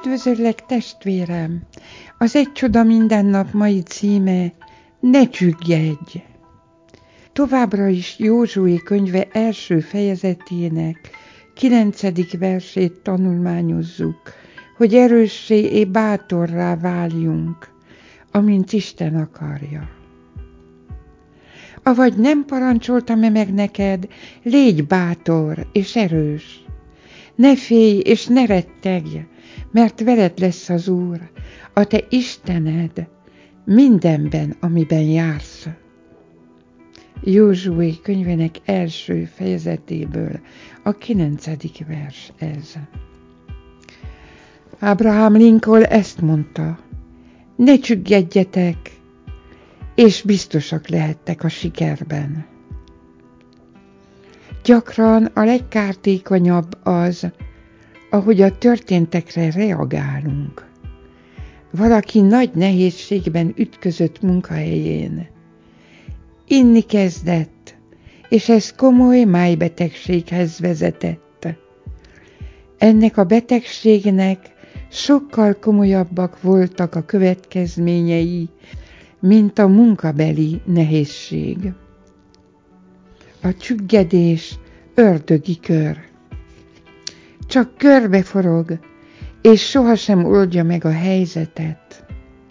Üdvözöllek, testvérem! Az Egy csoda minden nap mai címe: Ne csüggedj! Továbbra is Józsué könyve első fejezetének 9. versét tanulmányozzuk, hogy erőssé és bátorrá váljunk, amint Isten akarja. Avagy nem parancsoltam-e meg neked, légy bátor és erős. Ne félj és ne rettegj, mert veled lesz az Úr, a te Istened, mindenben, amiben jársz. Józsué könyvének első fejezetéből a 9. vers ez. Abraham Lincoln ezt mondta: ne csüggedjetek, és biztosak lehettek a sikerben. Gyakran a legkártékonyabb az, ahogy a történtekre reagálunk. Valaki nagy nehézségben ütközött munkahelyén. Inni kezdett, és ez komoly májbetegséghez vezetett. Ennek a betegségnek sokkal komolyabbak voltak a következményei, mint a munkabeli nehézség. A csüggedés ördögi kör. Csak körbeforog, és sohasem oldja meg a helyzetet.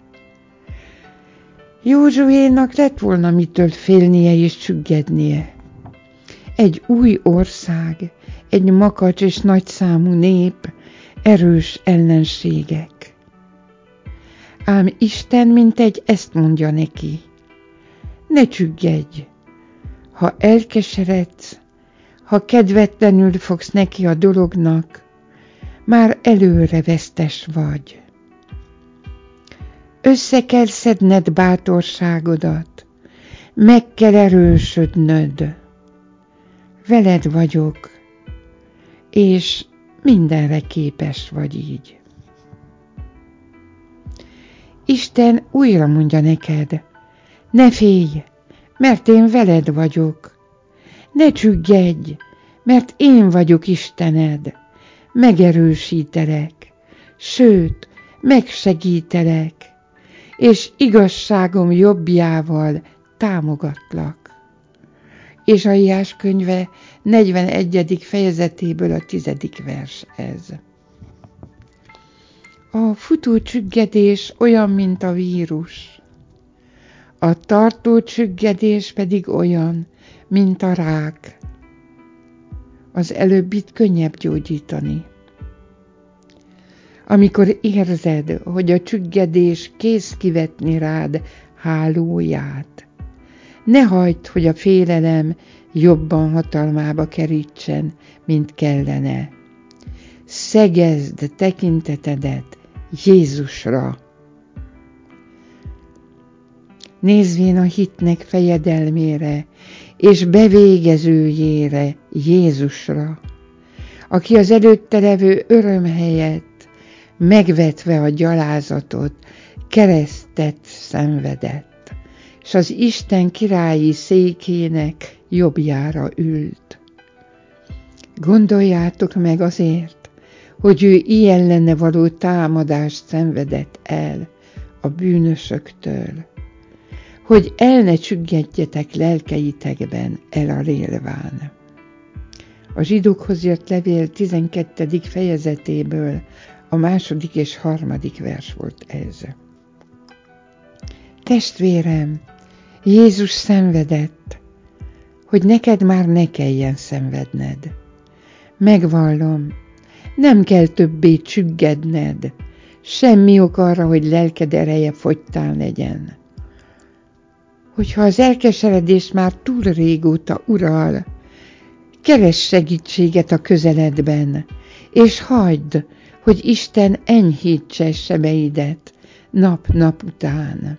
Józsuénak lett volna mitől félnie és csüggednie. Egy új ország, egy makacs és nagyszámú nép, erős ellenségek. Ám Isten mintegy ezt mondja neki: ne csüggedj, ha elkeseredsz, ha kedvetlenül fogsz neki a dolognak, már előre vesztes vagy. Össze kell szedned bátorságodat, meg kell erősödnöd. Veled vagyok, és mindenre képes vagy így. Isten újra mondja neked: ne félj, mert én veled vagyok. Ne csüggedj, mert én vagyok Istened. Megerősítelek, sőt, megsegítelek, és igazságom jobbjával támogatlak. Ézsaiás könyve 41. fejezetéből a 10. vers ez. A futó csüggedés olyan, mint a vírus. A tartó csüggedés pedig olyan, mint a rák. Az előbbit könnyebb gyógyítani. Amikor érzed, hogy a csüggedés kész kivetni rád hálóját, ne hagyd, hogy a félelem jobban hatalmába kerítsen, mint kellene. Szegezd tekintetedet Jézusra. Nézvén a hitnek fejedelmére és bevégezőjére, Jézusra, aki az előtte levő öröm helyett megvetve a gyalázatot, keresztet szenvedett, s az Isten királyi székének jobbjára ült. Gondoljátok meg azért, hogy ő ilyen lenne való támadást szenvedett el a bűnösöktől, hogy el ne csüggedjetek lelkeitekben elalélván. A zsidókhoz írt levél 12. fejezetéből a 2. és 3. vers volt ez. Testvérem, Jézus szenvedett, hogy neked már ne kelljen szenvedned. Megvallom, nem kell többé csüggedned, semmi ok arra, hogy lelked ereje fogytán legyen. Hogyha az elkeseredés már túl régóta ural, keress segítséget a közeledben, és hagyd, hogy Isten enyhítse sebeidet nap-nap után.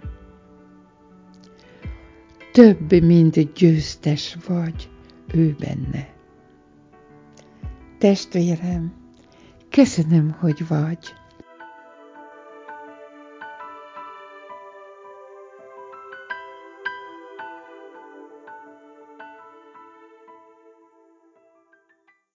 Több, mint győztes vagy ő benne. Testvérem, köszönöm, hogy vagy.